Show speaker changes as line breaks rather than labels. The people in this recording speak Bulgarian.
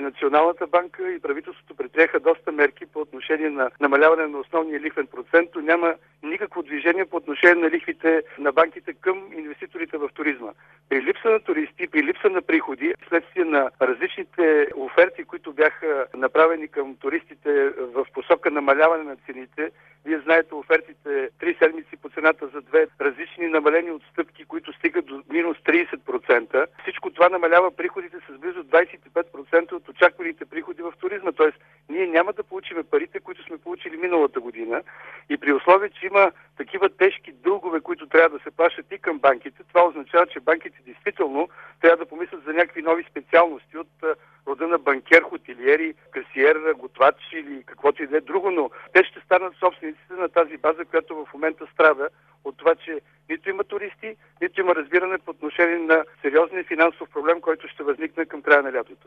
Националната банка и правителството предприеха доста мерки по отношение на намаляване на основния лихвен процент, но няма никакво движение по отношение на лихвите на банките към инвеститорите в туризма. При липса на туристи, при липса на приходи, следствие на различните оферти, които бяха направени към туристите в посока намаляване на цените, вие знаете офертите 3 седмици по цената за 2, различни намалени отстъпки, които стигат до минус 30%. Всичко това намалява приходите с близо 25% от очакваните приходи в туризма. Тоест, ние няма да получим парите, които сме получили миналата година. И при условие, че има такива тежки дългове, които трябва да се плащат и към банките, това означава, че банките действително трябва да помислят за някакви нови специалности от рода на банкер, хотелиери, касиер, готвач или каквото и да е друго, но те ще станат собствениците на тази база, която в момента страда от това, че нито има туристи, нито има разбиране по отношение на сериозния финансов проблем, който ще възникне към края на лятото.